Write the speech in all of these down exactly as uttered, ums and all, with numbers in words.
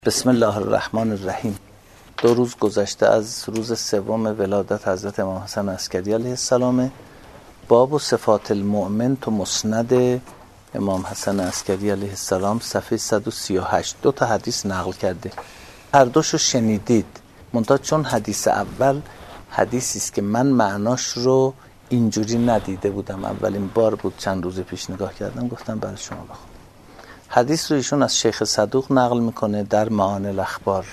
بسم الله الرحمن الرحیم. دو روز گذشته از روز سوم ولادت حضرت امام حسن عسکری علیه السلام. باب و صفات المؤمن تو مسند امام حسن عسکری علیه السلام صفحه صد و سی و هشت دو تا حدیث نقل کرده. هر دوشو شنیدید، منتها چون حدیث اول حدیثی است که من معناش رو اینجوری ندیده بودم، اولین بار بود چند روز پیش نگاه کردم، گفتم برای شما بخونم. حدیث رو ایشون از شیخ صدوق نقل میکنه در معانی الاخبار.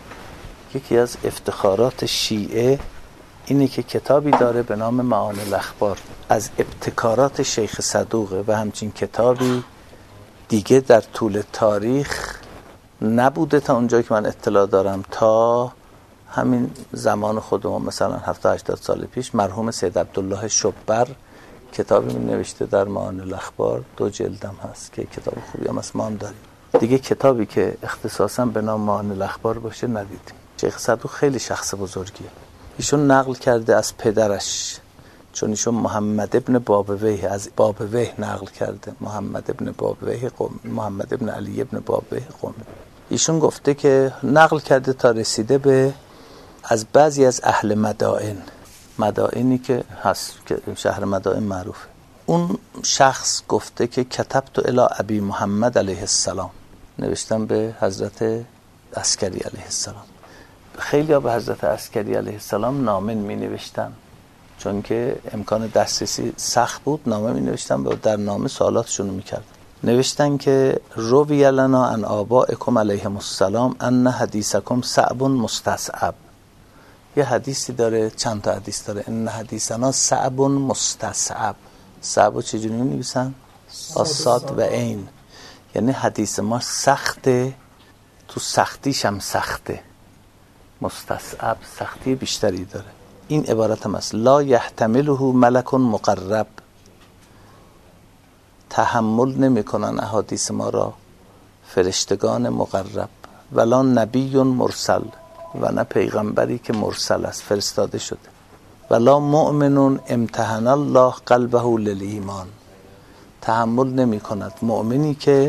یکی از افتخارات شیعه اینه که کتابی داره به نام معانی الاخبار، از ابتکارات شیخ صدوقه و همچین کتابی دیگه در طول تاریخ نبوده تا اونجایی که من اطلاع دارم. تا همین زمان خودمون مثلا هفتاد هشتاد سال پیش مرحوم سید عبدالله شبر کتابی می نوشته در معانی الاخبار، دو جلدم هست که کتاب خوبی هم هست، ما هم داریم. دیگه کتابی که اختصاصا به نام معانی الاخبار باشه ندیدیم. شیخ صدوق خیلی شخص بزرگیه. ایشون نقل کرده از پدرش، چون ایشون محمد ابن بابویه از بابویه نقل کرده، محمد ابن بابویه قوم، محمد ابن علی ابن بابویه قوم. ایشون گفته که نقل کرده تا رسیده به از بعضی از اهل مدائن، مدائنی که هست که شهر مدائن معروفه، اون شخص گفته که کتبت الی ابی محمد علیه السلام، نوشتم به حضرت عسکری علیه السلام. خیلی ها به حضرت عسکری علیه السلام نامه می نوشتن، چون که امکان دسترسی سخت بود، نامه می نوشتن و در نامه سوالاتشون می کردن. نوشتن که روی لنا عن آبائکم علیهم السلام ان حدیثکم صعب مستصعب. یه حدیثی داره، چند تا حدیث داره، ان حدیثنا صعب مستصعب. صعب چجوری می‌نویسن؟ صاد و عین. یعنی حدیث ما سخته، تو سختیش هم سخته. مستصعب سختی بیشتری داره. این عبارت هم است: لا یحتمله ملک مقرب. تحمل نمی‌کنن احادیث ما را فرشتگان مقرب، ولا نبی مرسل، و نه پیغمبری که مرسل است، فرستاده شده. ولا مؤمن امتحن الله قلبه للایمان. تحمل نمی کند مؤمنی که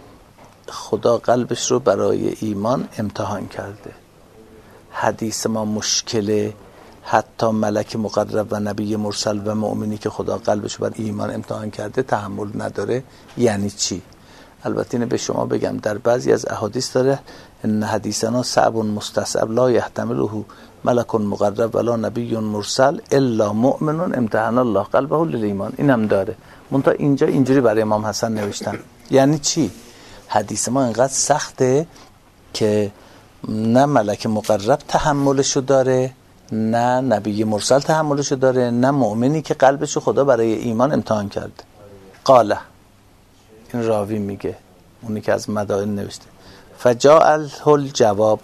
خدا قلبش رو برای ایمان امتحان کرده. حدیث ما مشکله، حتی ملک مقرب و نبی مرسل و مؤمنی که خدا قلبش رو برای ایمان امتحان کرده تحمل نداره. یعنی چی؟ البته اینه به شما بگم، در بعضی از احادیث داره ان حدیثنا صعب مستصعب لا یحتمله ملک مقرب ولا نبی مرسل الا مؤمن امتحن الله قلبه للایمان. این هم داره، منتها اینجا اینجوری برای امام حسن نوشتن. یعنی چی؟ حدیث ما اینقدر سخته که نه ملک مقرب تحملشو داره، نه نبی مرسل تحملشو داره، نه مؤمنی که قلبشو خدا برای ایمان امتحان کرده. قاله، این راوی میگه، اونی که از مدائن نوشته، فجاء الجواب،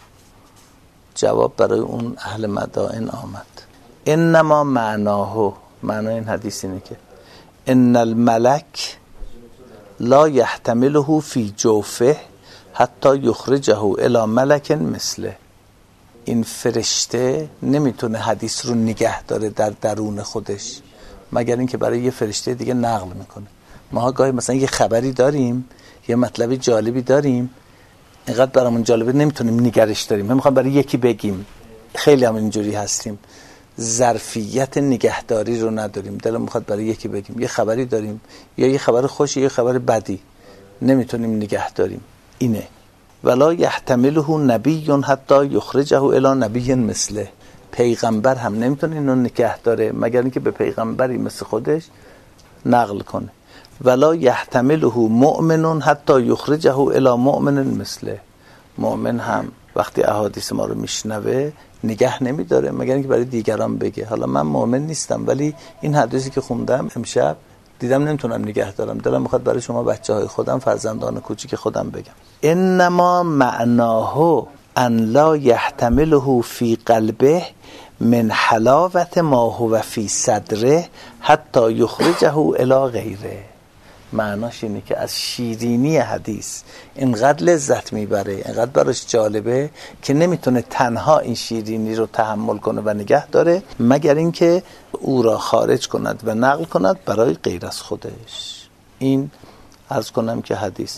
جواب برای اون اهل مدائن آمد. انما معناه، معنای این حدیث اینه که ان الملک لا یحتمله فی جوفه حتی یخرجه الی ملک مثله. این فرشته نمیتونه حدیث رو نگه داره در درون خودش، مگر اینکه برای یه فرشته دیگه نقل میکنه. ما گاهی مثلا یه خبری داریم، یه مطلبی جالبی داریم، اینقدر برامون جالبه نمیتونیم نگرش داریم، میخوام برای یکی بگیم. خیلی هم اینجوری هستیم، ظرفیت نگهداری رو نداریم، دلم میخواد برای یکی بگیم. یه خبری داریم، یا یه خبر خوشی یا خبر بدی، نمیتونیم نگه داریم. اینه ولا یحتمله نبی حتی یخرجه الی نبی مثله. پیغمبر هم نمیتونه اینو نگه داره مگر اینکه به پیغمبری مثل خودش نقل کنه. ولا یحتمله مؤمن حتی یخرجه الی مؤمن مثله. مؤمن هم وقتی احادیث ما رو میشنوه نگه نمیداره مگر اینکه برای دیگران بگه. حالا من مؤمن نیستم، ولی این حدیثی که خوندم امشب دیدم نمیتونم نگه دارم، دلم میخواد برای شما بچهای خودم، فرزندان کوچیک خودم بگم. انما معناه ان لا یحتمله فی قلبه من حلاوت ما هو فی صدره حتی یخرجه الی غیره. معناش اینه که از شیرینی حدیث اینقدر لذت میبره، اینقدر براش جالبه که نمیتونه تنها این شیرینی رو تحمل کنه و نگه داره مگر اینکه او را خارج کند و نقل کند برای غیر از خودش. این عرض کنم که حدیث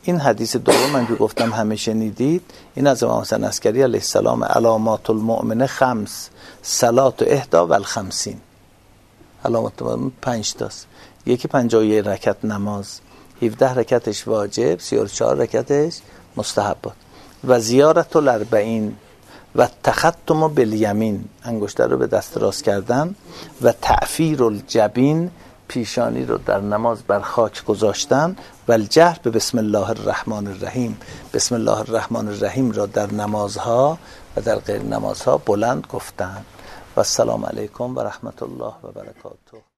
این حدیث دوم من که گفتم همه شنیدید، این از امام حسن عسکری علیه السلام، علامات المؤمن خمس صلات و احدا و الخمسین. علامات المؤمن پنج تاست، یکی پنجاه و یک رکعت نماز، هفده رکعتش واجب، سی و چهار رکعتش مستحبات، و زیارت الاربعین و تختم بالیمین، انگشتر رو به دست راست کردن، و تعفیر الجبین، پیشانی رو در نماز بر خاک گذاشتن، و الجهر به بسم الله الرحمن الرحیم، بسم الله الرحمن الرحیم را در نمازها و در غیر نمازها بلند گفتن. و السلام علیکم و رحمت الله و برکاته.